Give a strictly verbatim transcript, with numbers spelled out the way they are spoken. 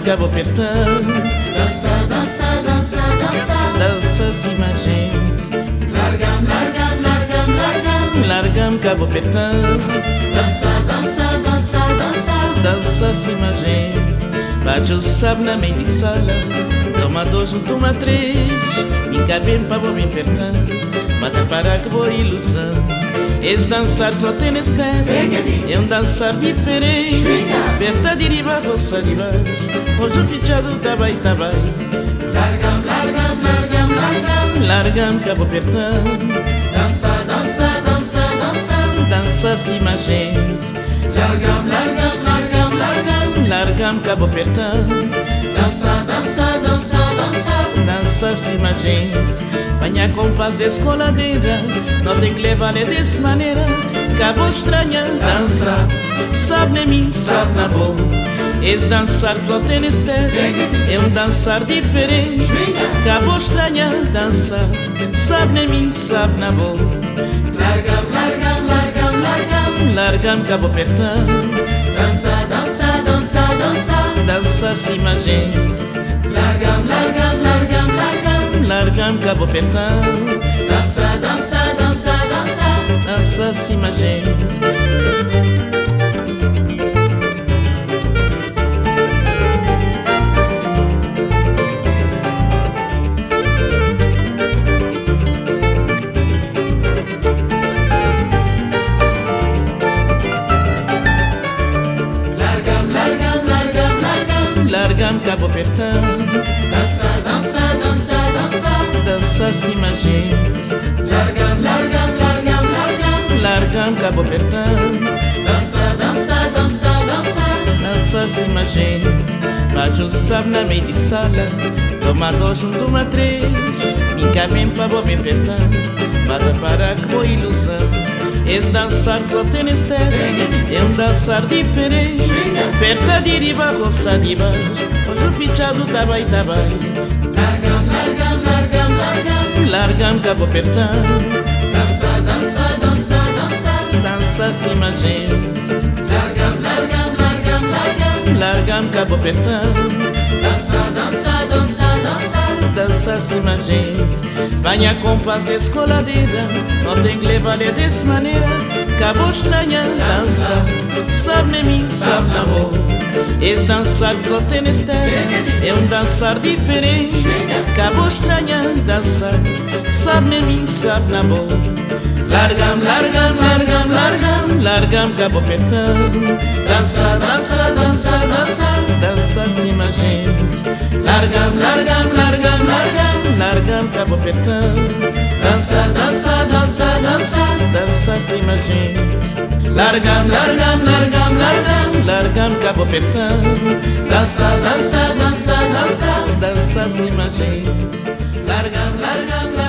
cabo apertando. Dança, dança, dança, dança. Dança acima gente. Largam, largam, largam, largam. Largam cabo apertando. Dança, dança, dança, dança. Dança acima gente. Bate o sabe na mente de sala. Toma dois, um toma três. Me cabem para vou me apertando. Mata para que boa ilusão. Esse dançar só tem nesse tempo. É um dançar diferente. Aperta de riba, roça de baixo. Hoje o fichado tá vai, tá vai. Largam, largam, largam, largam. Largam cabo apertando. Dança, dança, dança, dança. Dança acima gente. Largam, largam, largam, largam. Largam cabo apertando. Dança, dança, dança, dança. Dança acima gente. Banha compás de escoladeira. Não tem que levar é dessa maneira. Cabo estranha, dança. Sabe nem mim, sabe na boa. Esse dançar só tem nesse tempo. É um dançar diferente. Cabo estranha, dança. Sabe nem mim, sabe na boa. Largam, largam, largam, largam. Largam cabo apertando. Dança, dança, dança, dança. Dança acima gente. Largam, largam, largam, largam. Largam cabo apertando. Dança, dança, dança, dança. Dança acima gente. Largam cabo apertando. Dança, dança, dança, dança. Dança acima gente. Largam, largam, largam, largam. Largam cabo apertando. Dança, dança, dança, dança. Dança acima gente. Bate o sabe na meia de sala. Toma dois, um toma três. Me cabem pra vou me apertando. Bata para que boa ilusão. Esse dançar só tem nesse tempo. É um dançar diferente. Aperta de riba, roça de baixo. Hoje o fichado tá vai, tá vai. Largam, largam, largam, largam. Largam cabo apertando. Dança, dança, dança, dança. Dança acima gente. Largam, largam, largam, largam. Largam cabo apertando. Dança, dança, dança, dança. Dança acima gente. Banha compás de escoladeira. Não tem que levar é dessa maneira. Cabo estranha, dança. Sabe nem mim, sabe na boa. Esse dançar só tem nesse tempo. É um dançar diferente. Cabo estranha, dança. Sabe nem mim, sabe na boa. Largam, largam, largam, largam. Largam cabo apertando. Dança, dança, dança, dança. Dança acima gente. Largam, largam, largam, largam. Largam cabo apertando. Dança, dança, dança, dança. Dança acima gente. Largam, largam, largam, largam. Largam cabo apertando. Dança, dança, dança, dança. Dança acima gente. Largam, largam, largam.